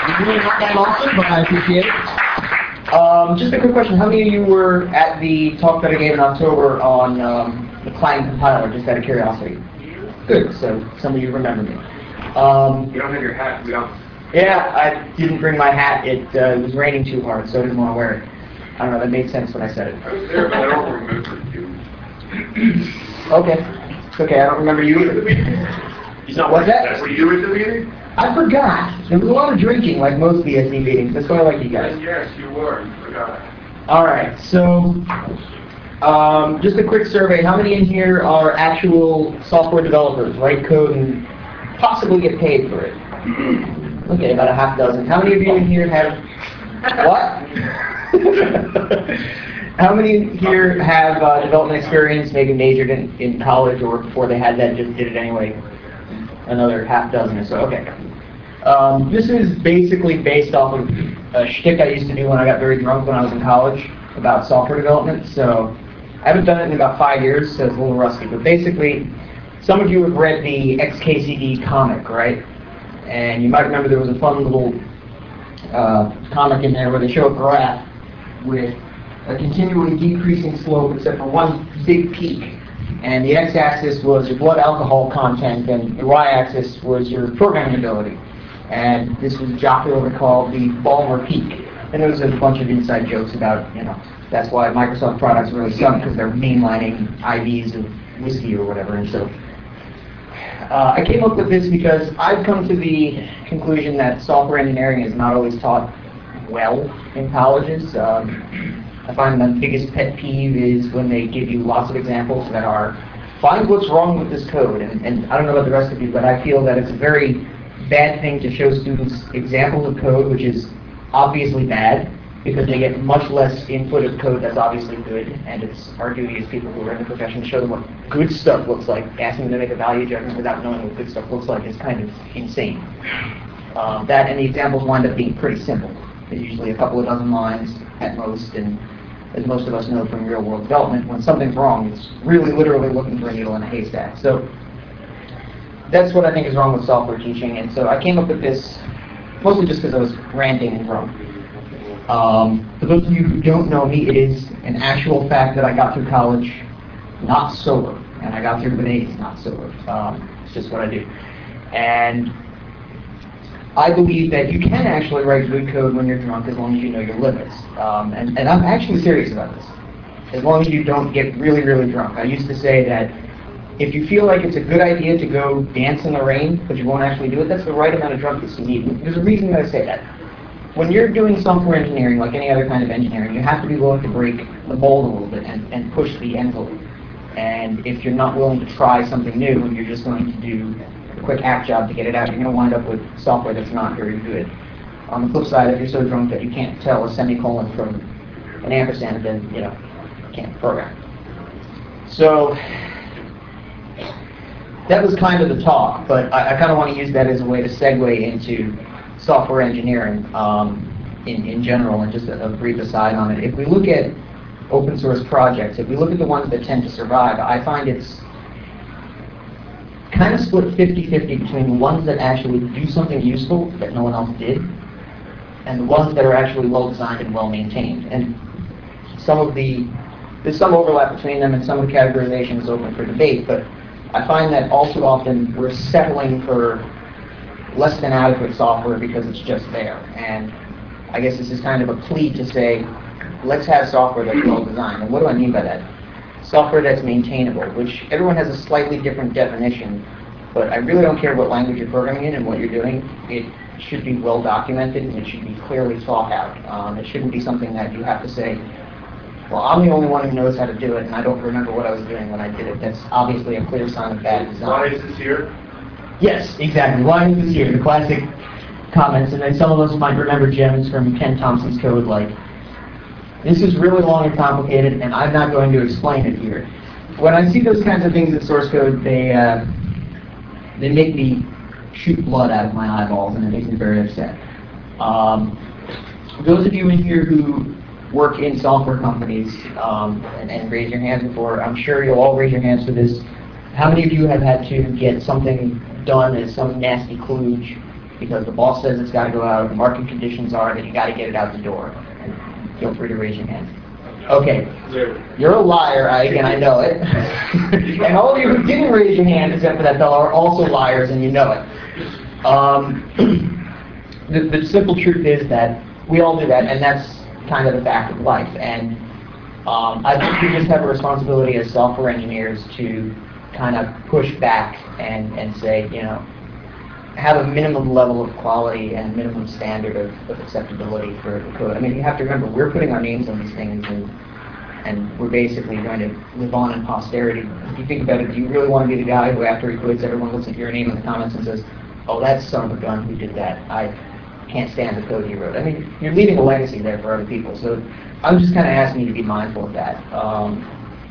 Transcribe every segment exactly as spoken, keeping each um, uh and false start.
Really not that often, but I appreciate it. Um, just a quick question. How many of you were at the talk that I gave in October on um, the Clang compiler, just out of curiosity? Good. So some of you remember me. Um, you don't have your hat. We don't. Yeah, I didn't bring my hat. It uh, was raining too hard, so I didn't want to wear it. I don't know. That made sense when I said it. I was there, but I don't remember you. Okay. It's okay. I don't remember you either. He's not. What's that? Were you at the meeting? I forgot. There was a lot of drinking, like most B S D meetings. That's why I like you guys. Yes, you were. You forgot. All right. So, um, just a quick survey. How many in here are actual software developers, write code and possibly get paid for it? Okay, about a half dozen. How many of you in here have what? How many here have uh, development experience, maybe majored in, in college or before they had that, just did it anyway? Another half dozen or so. Okay. Um, this is basically based off of a shtick I used to do when I got very drunk when I was in college about software development. So I haven't done it in about five years, so it's a little rusty. But basically, some of you have read the X K C D comic, right? And you might remember there was a fun little uh, comic in there where they show a graph with a continually decreasing slope except for one big peak. And the x-axis was your blood alcohol content, and the y-axis was your programming ability. And this was jocularly called the Balmer peak. And there was a bunch of inside jokes about, you know, that's why Microsoft products really suck, because they're mainlining I Vs of whiskey or whatever. And so uh, I came up with this because I've come to the conclusion that software engineering is not always taught well in colleges. Um, I find my biggest pet peeve is when they give you lots of examples that are, find what's wrong with this code. And, and I don't know about the rest of you, but I feel that it's a very bad thing to show students examples of code which is obviously bad, because they get much less input of code that's obviously good. And it's our duty as people who are in the profession to show them what good stuff looks like. Asking them to make a value judgment without knowing what good stuff looks like is kind of insane. Um, that and the examples wind up being pretty simple. They're usually a couple of dozen lines at most, and as most of us know from real-world development, when something's wrong, it's really literally looking for a needle in a haystack. So that's what I think is wrong with software teaching, and so I came up with this mostly just because I was ranting and drunk. Um, for those of you who don't know me, it is an actual fact that I got through college not sober, and I got through with A's not sober. Um, it's just what I do. And I believe that you can actually write good code when you're drunk as long as you know your limits. Um, and, and I'm actually serious about this. As long as you don't get really, really drunk. I used to say that if you feel like it's a good idea to go dance in the rain, but you won't actually do it, that's the right amount of drunkenness you need. There's a reason that I say that. When you're doing software engineering, like any other kind of engineering, you have to be willing to break the mold a little bit and, and push the envelope. And if you're not willing to try something new, and you're just going to do a quick hack job to get it out, you're going to wind up with software that's not very good. On the flip side, if you're so drunk that you can't tell a semicolon from an ampersand, then, you know, you can't program. So that was kind of the talk, but I, I kind of want to use that as a way to segue into software engineering um, in, in general, and just a, a brief aside on it. If we look at open source projects, if we look at the ones that tend to survive, I find it's kind of split fifty-fifty between the ones that actually do something useful that no one else did, and the ones that are actually well designed and well maintained. And some of the, there's some overlap between them, and some of the categorization is open for debate, but I find that all too often we're settling for less than adequate software because it's just there. And I guess this is kind of a plea to say, let's have software that's well designed. And what do I mean by that? Software that's maintainable, which everyone has a slightly different definition, but I really don't care what language you're programming in and what you're doing. It should be well documented, and it should be clearly thought out. Um, it shouldn't be something that you have to say, well, I'm the only one who knows how to do it, and I don't remember what I was doing when I did it. That's obviously a clear sign of bad design. Why is this here? Yes, exactly. Why is this here? The classic comments, and then some of us might remember gems from Ken Thompson's code like, this is really long and complicated, and I'm not going to explain it here. When I see those kinds of things in source code, they uh, they make me shoot blood out of my eyeballs, and it makes me very upset. Um, those of you in here who work in software companies um, and, and raise your hands before, I'm sure you'll all raise your hands for this. How many of you have had to get something done as some nasty kludge because the boss says it's got to go out, the market conditions are that you got to get it out the door. Feel free to raise your hand. Okay, you're a liar, Ike, and I know it. And all of you who didn't raise your hand, except for that fellow, are also liars, and you know it. Um, the, the simple truth is that we all do that, and that's kind of the fact of life. And um, I think we just have a responsibility as software engineers to kind of push back and, and say, you know, have a minimum level of quality and minimum standard of, of acceptability for the code. I mean, you have to remember, we're putting our names on these things, and and we're basically going to live on in posterity. If you think about it, do you really want to be the guy who, after he quits, everyone looks at your name in the comments and says, oh, that son of a gun who did that. I can't stand the code he wrote. I mean, you're leaving a legacy there for other people. So I'm just kind of asking you to be mindful of that. Um,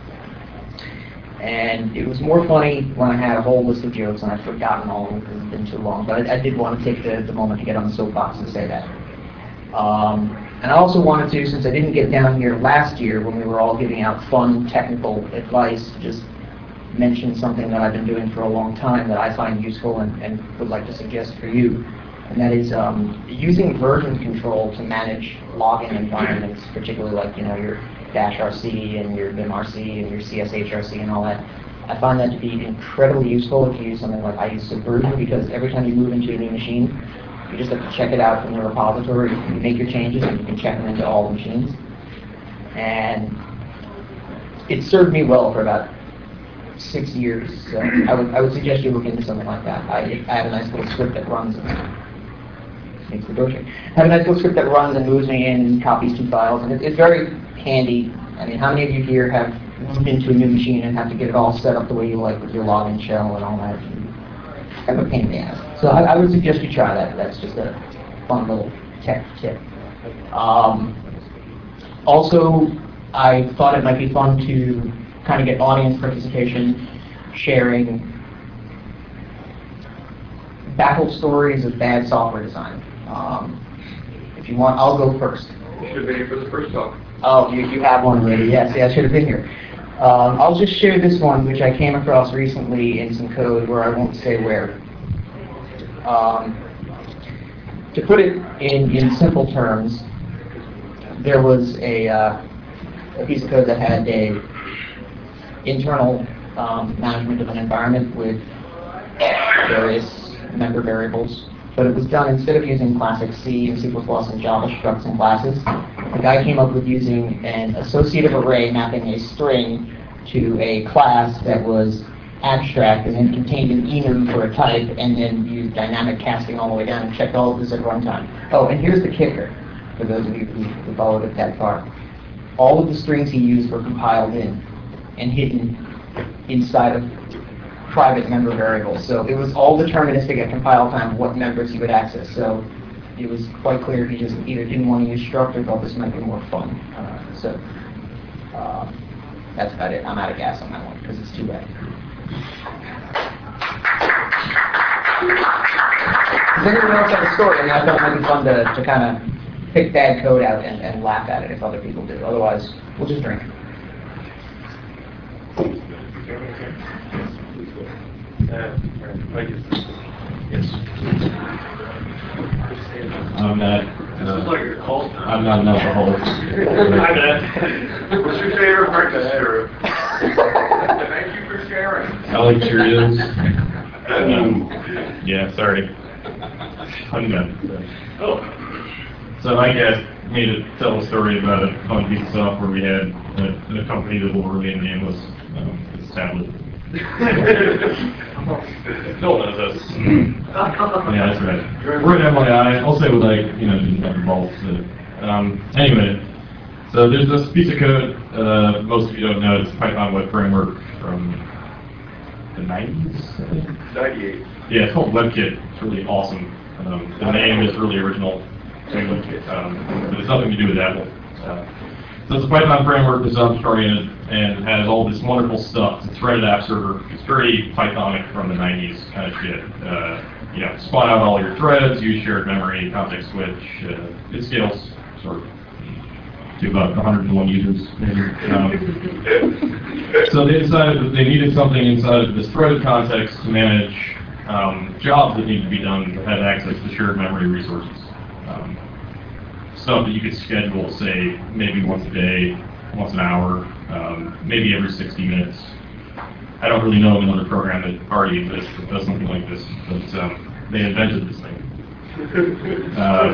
And it was more funny when I had a whole list of jokes, and I've forgotten all of them because it's been too long. But I, I did want to take the, the moment to get on the soapbox and say that. Um, and I also wanted to, since I didn't get down here last year when we were all giving out fun technical advice, just mention something that I've been doing for a long time that I find useful and, and would like to suggest for you. And that is um, using version control to manage login environments, particularly like, you know, your dash R C and your vim R C and your C S H R C and all that. I find that to be incredibly useful if you use something like I use Subversion, because every time you move into a new machine, you just have to check it out from the repository. You make your changes and you can check them into all the machines. And it served me well for about six years. So I would I would suggest you look into something like that. I, I have a nice little script that runs. Makes the door check. I have a nice little script that runs and moves me in and copies two files, and it, it's very handy. I mean, how many of you here have moved into a new machine and have to get it all set up the way you like with your login shell and all that? Kind of a pain in the ass. So I, I would suggest you try that. That's just a fun little tech tip. Um, also, I thought it might be fun to kind of get audience participation, sharing, baffled stories of bad software design. Um, if you want, I'll go first. You should have been here for the first talk. Oh, you, you have one already. Yes, yeah, I should have been here. Um, I'll just share this one, which I came across recently in some code where I won't say where. Um, to put it in, in simple terms, there was a, uh, a piece of code that had a internal um, management of an environment with various member variables. But it was done instead of using classic C and C plus plus and Java structs and classes. The guy came up with using an associative array mapping a string to a class that was abstract and then contained an enum for a type, and then used dynamic casting all the way down and checked all of this at runtime. Oh, and here's the kicker, for those of you who, who followed it that far. All of the strings he used were compiled in and hidden inside of private member variables. So it was all deterministic at compile time what members he would access. So it was quite clear he just either didn't want to use struct or thought this might be more fun. Uh, so uh, that's about it. I'm out of gas on that one because it's too bad. Does anyone else have a story? I mean, I thought it might be fun to, to kind of pick bad code out and, and laugh at it if other people do. Otherwise, we'll just drink. Uh, yes. I'm not. This is like your call time. I'm not an alcoholic. Hi, man. What's your favorite breakfast cereal? Thank you for sharing. I like Cheerios. Um, yeah, sorry. I'm done. Oh. So I asked me to tell a story about a fun piece of software we had at a company that will remain nameless. Um, it's tablet. No one knows us. Yeah, that's right. We're an M Y I. I'll say with like, you know, didn't have the balls to. Um, anyway, so there's this piece of code. Uh, most of you don't know it's Python Web Framework from the nineties. ninety-eight. Yeah, it's called WebKit. It's really awesome. Um, the name is really original. Um, but it's nothing to do with Apple. Uh, so it's a Python framework that's object-oriented and has all this wonderful stuff. It's a threaded app server. It's very Pythonic from the nineties kind of shit. Uh, you know, spawn out all your threads, use shared memory, context switch. Uh, it scales sort of to about one hundred one users, maybe. Um, so they decided that they needed something inside of this threaded context to manage um, jobs that need to be done that have access to shared memory resources. Um, stuff that you could schedule, say, maybe once a day, once an hour, um, maybe every sixty minutes. I don't really know of another program that already exists that does something like this, but um, they invented this thing. Uh,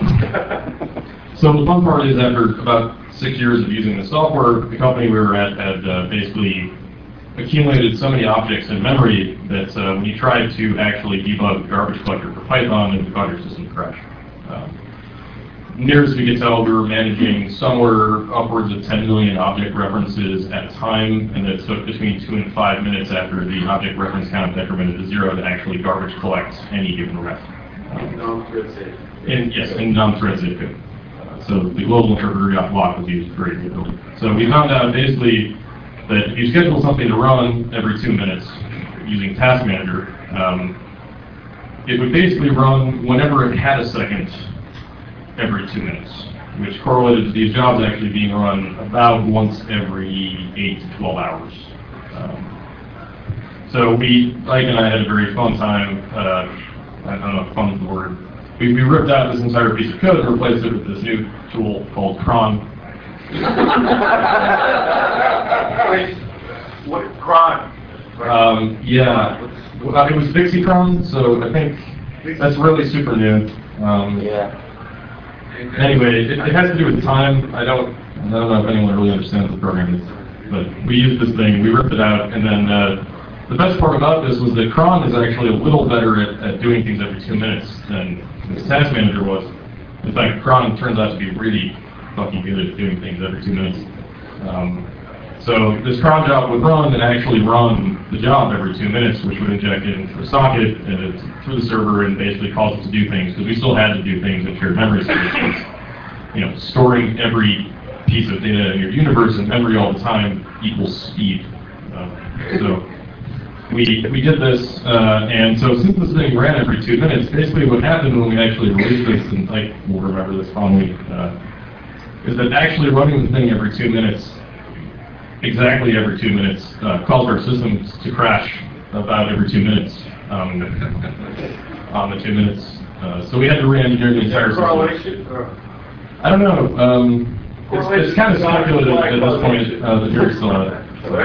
so the fun part is, after about six years of using the software, the company we were at had uh, basically accumulated so many objects in memory that uh, when you tried to actually debug garbage collector for Python, the debugger system crashed. Um, near as we could tell, we were managing somewhere upwards of ten million object references at a time, and it took between two and five minutes after the object reference count decremented to zero to actually garbage collect any given ref. In non-thread safe. In, yes, in non-thread safe code. Uh, so the global interpreter got blocked was used very quickly. So we found out basically that if you schedule something to run every two minutes using Task Manager, um, it would basically run whenever it had a second every two minutes, which correlated to these jobs actually being run about once every eight to twelve hours. Um, so we, Ike and I had a very fun time. Uh, I don't know if fun is the word. We, we ripped out this entire piece of code and replaced it with this new tool called cron. Wait, what cron? Um, yeah, well, it was VixiCron, so I think that's really super new. Um, Yeah. Anyway, it, it has to do with time. I don't, I don't know if anyone really understands what the program is, but we used this thing, we ripped it out, and then uh, the best part about this was that cron is actually a little better at, at doing things every two minutes than the Task Manager was. In fact, cron turns out to be really fucking good at doing things every two minutes. Um, so this cron job would run and actually run the job every two minutes, which would inject it into a socket and it's through the server and basically cause it to do things, because we still had to do things in shared memory solutions. You know, storing every piece of data in your universe in memory all the time equals speed. Uh, so we we did this, uh, and so since this thing ran every two minutes, basically what happened when we actually released this, and I will remember this fondly, uh, is that actually running the thing every two minutes, exactly every two minutes, uh, caused our systems to crash about every two minutes um, on the two minutes. Uh, so we had to re-engineer the entire system. Correlation? Or? I don't know. Um, it's, it's kind of speculative at this point. Uh, the jury's still out.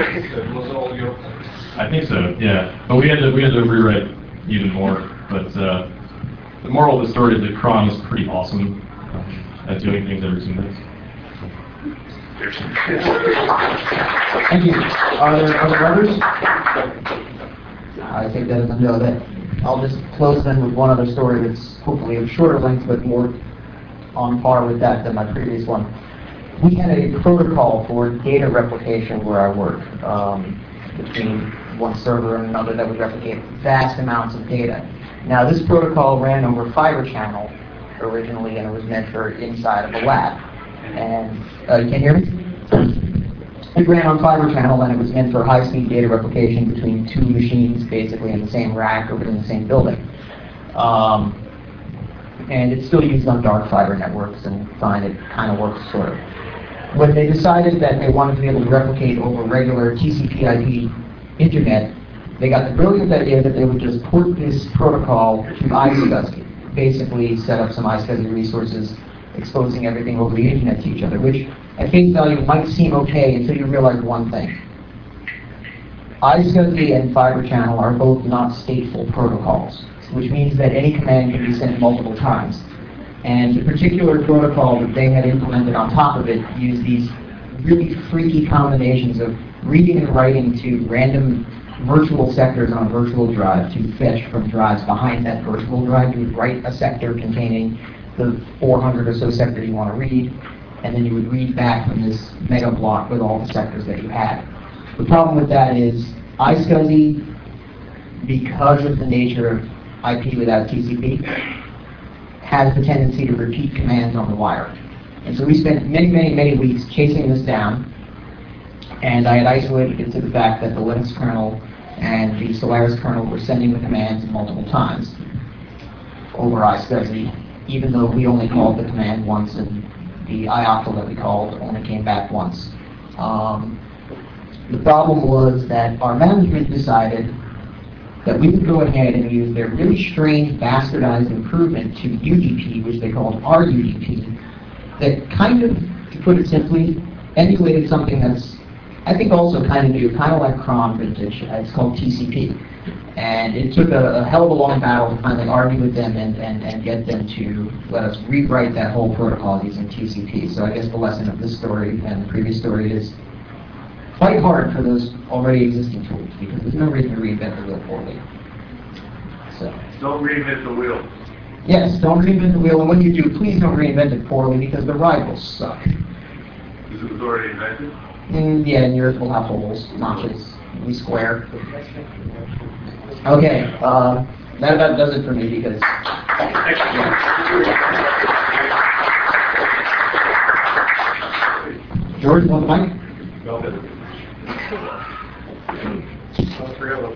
I think so. Yeah, but we had to we had to rewrite even more. But uh, the moral of the story is that cron is pretty awesome at doing things every two minutes. Thank you. Are there other others? I think that is a no. That I'll just close then with one other story that's hopefully of shorter length, but more on par with that than my previous one. We had a protocol for data replication where I work um, between one server and another that would replicate vast amounts of data. Now, this protocol ran over Fibre Channel originally, and it was meant for inside of a lab. And uh, you can hear me? It ran on Fibre Channel, and it was meant for high-speed data replication between two machines, basically in the same rack or within the same building. Um, and it's still used on dark fiber networks, and fine, it kind of works sort of. When they decided that they wanted to be able to replicate over regular T C P I P internet, they got the brilliant idea that they would just port this protocol to iSCSI, basically set up some iSCSI resources exposing everything over the internet to each other, which at face value might seem okay until you realize one thing. iSCSI and Fibre Channel are both not stateful protocols, which means that any command can be sent multiple times. And the particular protocol that they had implemented on top of it used these really freaky combinations of reading and writing to random virtual sectors on a virtual drive to fetch from drives behind that virtual drive. You would write a sector containing the four hundred or so sectors you want to read, and then you would read back from this mega block with all the sectors that you had. The problem with that is iSCSI, because of the nature of I P without T C P, has the tendency to repeat commands on the wire. And so we spent many, many, many weeks chasing this down, and I had isolated it to the fact that the Linux kernel and the Solaris kernel were sending the commands multiple times over iSCSI, even though we only called the command once and the I O C T L that we called only came back once. Um, the problem was that our management decided that we would go ahead and use their really strange bastardized improvement to U D P, which they called R U D P, that kind of, to put it simply, emulated something that's, I think, also kind of new, kind of like Cron vintage. It's called T C P. And it took a, a hell of a long battle to finally argue with them and, and, and get them to let us rewrite that whole protocol using T C P. So I guess the lesson of this story and the previous story is fight hard for those already existing tools, because there's no reason to reinvent the wheel poorly. So. Don't reinvent the wheel. Yes, don't reinvent the wheel, and when you do, please don't reinvent it poorly, because the rivals suck. Because it was already invented? Mm, yeah, and yours will have holes, notches, we square. Okay, uh, that about does it for me, because... George, you want the mic? Well,